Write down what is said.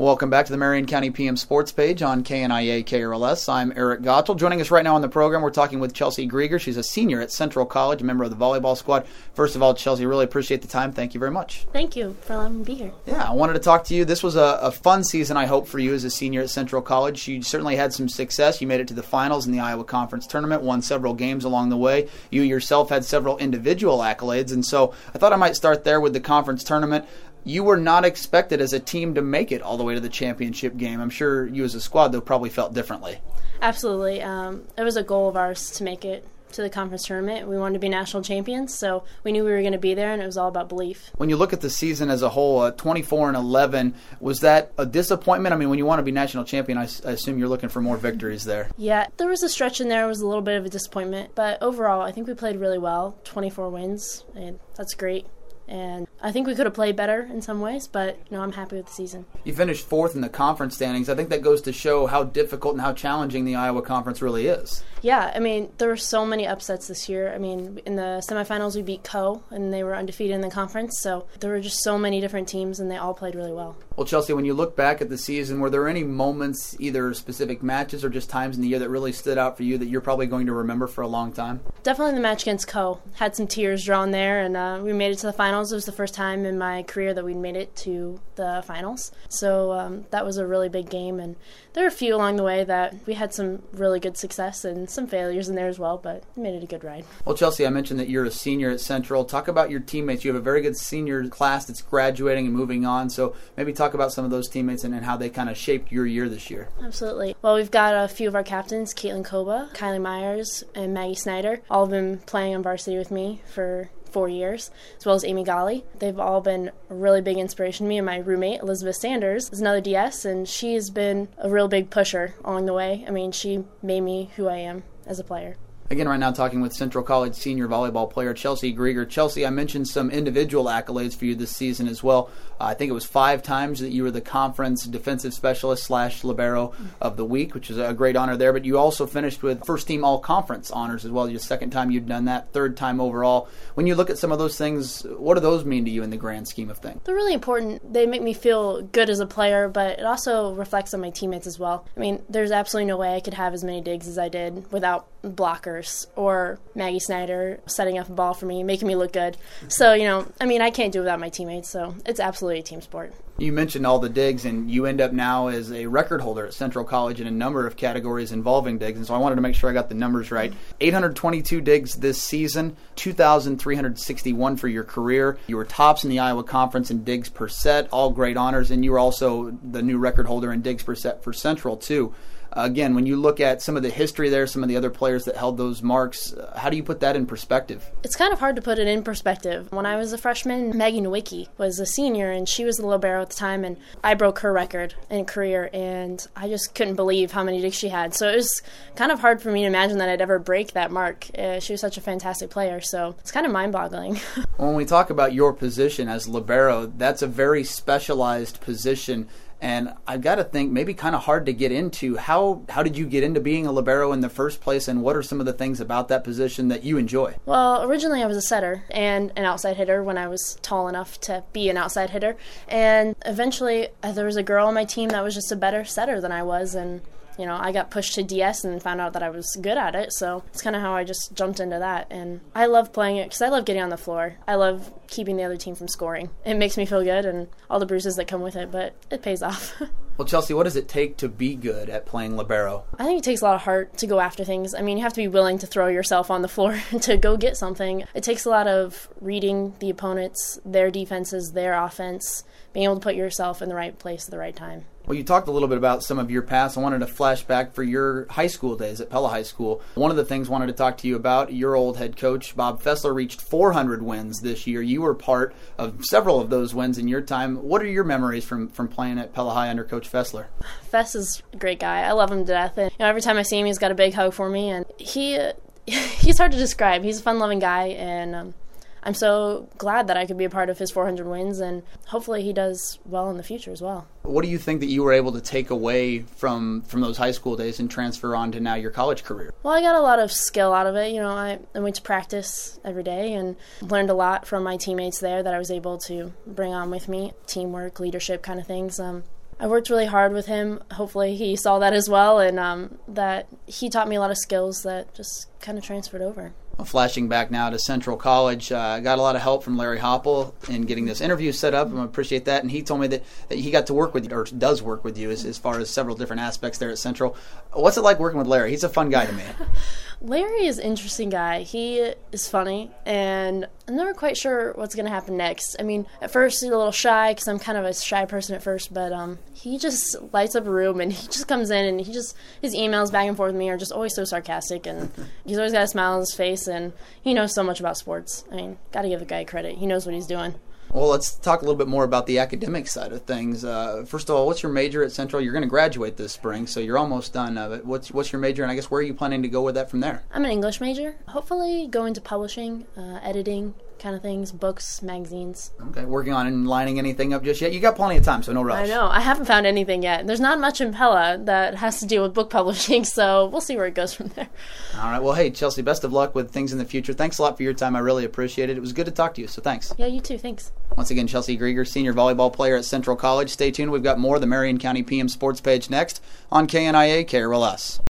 Welcome back to the Marion County PM Sports page on KNIA KRLS. I'm Eric Gottel. Joining us right now on the program, we're talking with Chelsea Grieger. She's a senior at Central College, a member of the volleyball squad. First of all, Chelsea, really appreciate the time. Thank you very much. Thank you for letting me be here. Yeah, I wanted to talk to you. This was a fun season, I hope, for you as a senior at Central College. You certainly had some success. You made it to the finals in the Iowa Conference Tournament, won several games along the way. You yourself had several individual accolades, and so I thought I might start there with the conference tournament. You were not expected as a team to make it all the way to the championship game. I'm sure you as a squad, though, probably felt differently. Absolutely. It was a goal of ours to make it to the conference tournament. We wanted to be national champions, so we knew we were going to be there, and it was all about belief. When you look at the season as a whole, 24-11, was that a disappointment? I mean, when you want to be national champion, I assume you're looking for more victories there. Yeah, there was a stretch in there. It was a little bit of a disappointment, but overall, I think we played really well. 24 wins, and that's great. And I think we could have played better in some ways, but I'm happy with the season. You finished fourth in the conference standings. I think that goes to show how difficult and how challenging the Iowa Conference really is. Yeah, I mean, there were so many upsets this year. I mean, in the semifinals we beat Co, and they were undefeated in the conference, so there were just so many different teams, and they all played really well. Well, Chelsea, when you look back at the season, were there any moments, either specific matches or just times in the year that really stood out for you that you're probably going to remember for a long time? Definitely the match against Co. Had some tears drawn there, and we made it to the finals. It was the first time in my career that we'd made it to the finals. So that was a really big game, and there were a few along the way that we had some really good success and some failures in there as well, but we made it a good ride. Well, Chelsea, I mentioned that you're a senior at Central. Talk about your teammates. You have a very good senior class that's graduating and moving on, so maybe talk about some of those teammates and how they kind of shaped your year this year. Absolutely. Well, we've got a few of our captains, Caitlin Koba, Kylie Myers, and Maggie Snyder, all have been playing on varsity with me for 4 years, as well as Amy Golly. They've all been a really big inspiration to me, and my roommate, Elizabeth Sanders, is another DS, and she has been a real big pusher along the way. I mean, she made me who I am as a player. Again, right now talking with Central College senior volleyball player Chelsea Grieger. Chelsea, I mentioned some individual accolades for you this season as well. I think it was 5 times that you were the conference defensive specialist / libero of the week, which is a great honor there. But you also finished with first team all-conference honors as well. Your second time you've done that, third time overall. When you look at some of those things, what do those mean to you in the grand scheme of things? They're really important. They make me feel good as a player, but it also reflects on my teammates as well. I mean, there's absolutely no way I could have as many digs as I did without blockers or Maggie Snyder setting up a ball for me, making me look good. So, I can't do it without my teammates, so it's absolutely a team sport. You mentioned all the digs, and you end up now as a record holder at Central College in a number of categories involving digs, and so I wanted to make sure I got the numbers right. 822 digs this season, 2,361 for your career. You were tops in the Iowa Conference in digs per set, all great honors, and you were also the new record holder in digs per set for Central, too. Again, when you look at some of the history there, some of the other players that held those marks, how do you put that in perspective? It's kind of hard to put it in perspective. When I was a freshman, Maggie Nowicki was a senior, and she was the libero at the time, and I broke her record in career, and I just couldn't believe how many digs she had. So it was kind of hard for me to imagine that I'd ever break that mark. She was such a fantastic player, so it's kind of mind-boggling. When we talk about your position as libero, that's a very specialized position. And I've got to think maybe kind of hard to get into. How did you get into being a libero in the first place, and what are some of the things about that position that you enjoy? Well, originally I was a setter and an outside hitter when I was tall enough to be an outside hitter. And eventually there was a girl on my team that was just a better setter than I was, and I got pushed to DS and found out that I was good at it, so it's kind of how I just jumped into that. And I love playing it because I love getting on the floor. I love keeping the other team from scoring. It makes me feel good and all the bruises that come with it, but it pays off. Well, Chelsea, what does it take to be good at playing libero? I think it takes a lot of heart to go after things. I mean, you have to be willing to throw yourself on the floor to go get something. It takes a lot of reading the opponents, their defenses, their offense, being able to put yourself in the right place at the right time. Well, you talked a little bit about some of your past. I wanted to flash back for your high school days at Pella High School. One of the things I wanted to talk to you about, your old head coach, Bob Fessler, reached 400 wins this year. You were part of several of those wins in your time. What are your memories from playing at Pella High under Coach Fessler? Fess is a great guy. I love him to death. And every time I see him, he's got a big hug for me. And he's hard to describe. He's a fun-loving guy, and I'm so glad that I could be a part of his 400 wins, and hopefully he does well in the future as well. What do you think that you were able to take away from those high school days and transfer on to now your college career? Well, I got a lot of skill out of it. I went to practice every day and learned a lot from my teammates there that I was able to bring on with me, teamwork, leadership kind of things. I worked really hard with him. Hopefully he saw that as well, and that he taught me a lot of skills that just kind of transferred over. Well, flashing back now to Central College, got a lot of help from Larry Hopple in getting this interview set up, and I appreciate that. And he told me that he got to work with you, or does work with you, as far as several different aspects there at Central. What's it like working with Larry? He's a fun guy to me. Larry is an interesting guy. He is funny, and I'm never quite sure what's going to happen next. I mean, at first he's a little shy, because I'm kind of a shy person at first, but he just lights up a room, and he just comes in, and his emails back and forth with me are just always so sarcastic, and he's always got a smile on his face, and he knows so much about sports. I mean, got to give the guy credit. He knows what he's doing. Well, let's talk a little bit more about the academic side of things. First of all, what's your major at Central? You're going to graduate this spring, so you're almost done. But what's your major, and I guess where are you planning to go with that from there? I'm an English major. Hopefully go into publishing, editing kind of things, books, magazines. Okay, working on lining anything up just yet? You got plenty of time, so no rush. I know. I haven't found anything yet. There's not much in Pella that has to deal with book publishing, so we'll see where it goes from there. All right. Well, hey, Chelsea, best of luck with things in the future. Thanks a lot for your time. I really appreciate it. It was good to talk to you, so thanks. Yeah, you too. Thanks. Once again, Chelsea Grieger, senior volleyball player at Central College. Stay tuned. We've got more of the Marion County PM Sports page next on KNIA KRLS.